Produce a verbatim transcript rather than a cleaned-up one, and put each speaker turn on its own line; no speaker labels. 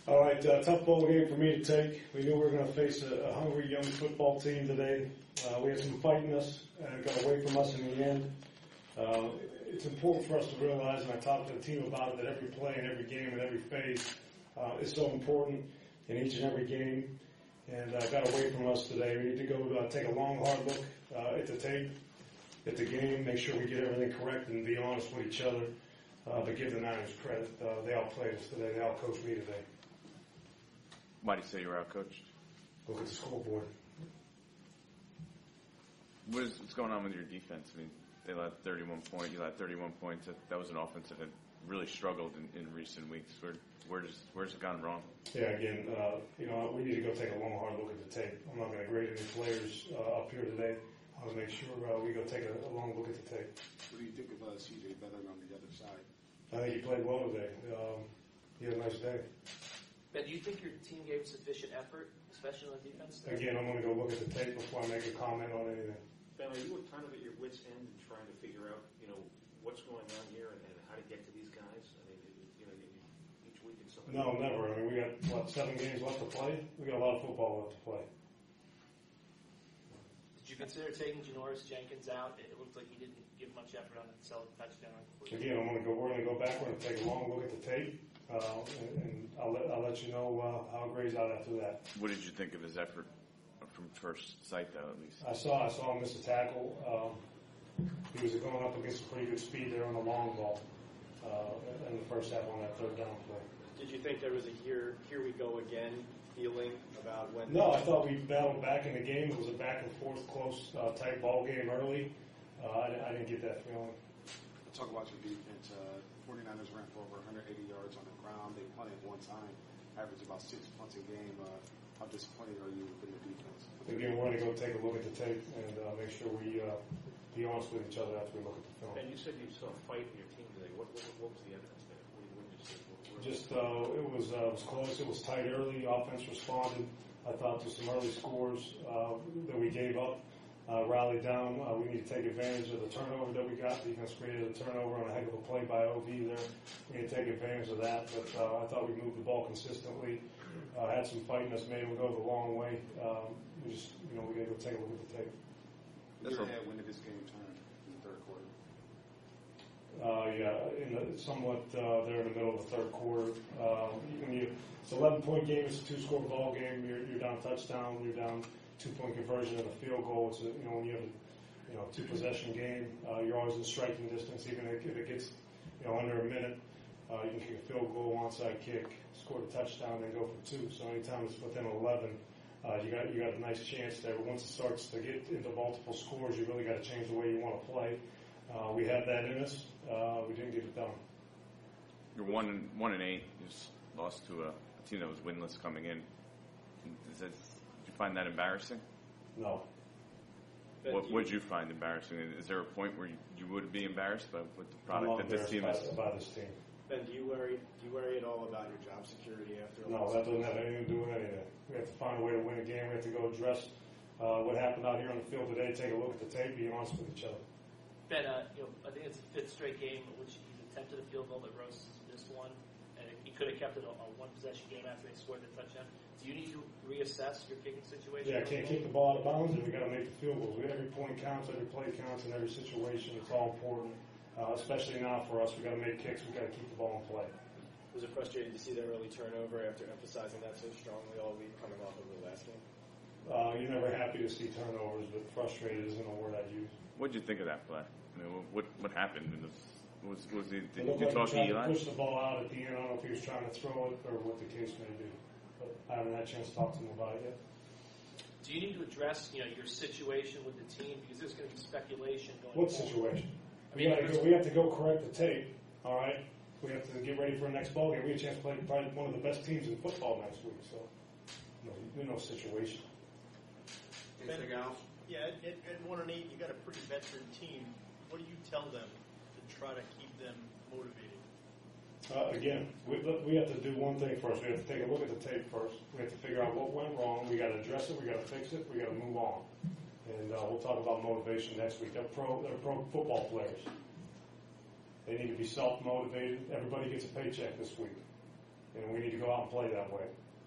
All right, uh, tough ball game for me to take. We knew we were going to face a, a hungry young football team today. Uh, we had some fight in us, and it got away from us in the end. Uh, it's important for us to realize, and I talked to the team about it, that every play and every game and every phase uh, is so important in each and every game. And uh, got away from us today. We need to go uh, take a long, hard look uh, at the tape, at the game, make sure we get everything correct and be honest with each other. Uh, but give the Niners credit. Uh, they all played us today. They all coached me today.
Why do you say you were out-coached?
Look at the scoreboard.
What is, what's going on with your defense? I mean, they allowed thirty-one points. You allowed thirty-one points. That, that was an offense that had really struggled in, in recent weeks. Where, where does, where's it gone wrong?
Yeah, again, uh, you know, we need to go take a long, hard look at the tape. I'm not going to grade any players uh, up here today. I want to make sure uh, we go take a, a long look at the tape.
What do you think of uh, C J Beathard on the other side?
I think he played well today. Um, he had a nice day.
Ben, do you think your team gave sufficient effort, especially on the defense?
Again, I'm going to go look at the tape before I make a comment on anything.
Ben, are you kind of at your wits' end and trying to figure out, you know, what's going on here and, and how to get to these guys? I mean, you know, each week it's something.
No, never. I mean, we got, what, seven games left to play? We got a lot of football left to play.
Did you consider taking Janoris Jenkins out? It looked like he didn't give much effort on the selling touchdown.
Again, I'm going to go. We're going to go back. We're going to take a long look at the tape, uh, and, and I'll let I'll let you know uh, how it grades out after that.
What did you think of his effort from first sight, though? At least
I saw I saw him miss a tackle. Um, he was going up against some pretty good speed there on the long ball uh, in the first half on that third down play.
Did you think there was a here here we go again feeling about when?
No, I thought we battled back in the game. It was a back and forth, close, uh, tight ball game early. Uh, I, I didn't get that feeling.
Talk about your defense. Uh, 49ers ran for over one hundred eighty yards on the ground. They punted one time, averaged about six punts a game. Uh, how disappointed are you with the defense?
Again, we're going to go take a look at the tape and uh, make sure we uh, be honest with each other after we look at the film.
Ben, you said you saw a fight in your team today. What, what, what was the evidence there? What, what did you see? What, what
Just uh, it was uh, it was close. It was tight early. Offense responded. I thought to some early scores uh, that we gave up. Uh, rallied down. Uh, we need to take advantage of the turnover that we got. Defense created a turnover on a heck of a play by O V there. We need to take advantage of that. But uh, I thought we moved the ball consistently. Uh, had some fight in us, made them go the long way. Um, we just, you know, we got to go take a look at the tape.
That's your head. When did this game turn in the third quarter?
Uh, yeah, in the, somewhat uh, there in the middle of the third quarter. Um, when you, it's an eleven-point game. It's a two-score ball game. You're, you're down touchdown. You're down two-point conversion and a field goal. It's a, you know, when you have a you know two-possession game, uh, you're always in striking distance. Even if it gets you know under a minute, uh, you can kick a field goal, onside kick, score a touchdown, then go for two. So anytime it's within eleven, uh, you got you got a nice chance there. But once it starts to get into multiple scores, you really got to change the way you want to play. Uh, we had that in us. Uh, we didn't get it done.
you're one and one and eight. You just lost to a, a team that was winless coming in. Does that, did you find that embarrassing?
No.
What would you find embarrassing? Is there a point where you, you would be embarrassed by with the
I'm
product
not
that this team
embarrassed
is?
by, by this team.
Ben, do you worry? Do you worry at all about your job security after? a
No,
loss?
that doesn't have anything to do with anything. We have to find a way to win a game. We have to go address uh, what happened out here on the field today. Take a look at the tape. Be honest with each other.
Ben, uh, you know, I think it's the fifth straight game in which he's attempted a field goal that Rose missed one, and he could have kept it a, a one-possession game after they scored the touchdown. Do you need to reassess your kicking situation?
Yeah, can't keep the ball out of bounds, and we got to make the field goals. Every point counts, every play counts, in every situation. It's all important, uh, especially now for us. We got to make kicks. We got to keep the ball in play.
Was it frustrating to see that early turnover after emphasizing that so strongly all week coming off of the last game?
Uh, you're never happy to see turnovers, but frustrated isn't a word I'd use.
What did you think of that play? I mean, what what happened? Was was, was it, did
It looked
you
like
talk
he
to
tried
Eli?
to push the ball out at the end. I don't know if he was trying to throw it or what the case may be. But I haven't had a chance to talk to him about it yet.
Do you need to address, you know, your situation with the team because there's going to be speculation going
What
forward?
situation?
I
We,
mean,
gotta go, we have to go correct the tape, all right? We have to get ready for the next ball game. We have a chance to play probably one of the best teams in football next week. So, no, you know, situation.
Anything else?
Yeah, at, at, at one and eight, you got a pretty veteran team. What do you tell them to try to keep them motivated?
Uh, again, we, we have to do one thing first. We have to take a look at the tape first. We have to figure out what went wrong. We got to address it. We got to fix it. We got to move on. And uh, we'll talk about motivation next week. They're pro. They're pro football players. They need to be self-motivated. Everybody gets a paycheck this week. and we need to go out and play that way.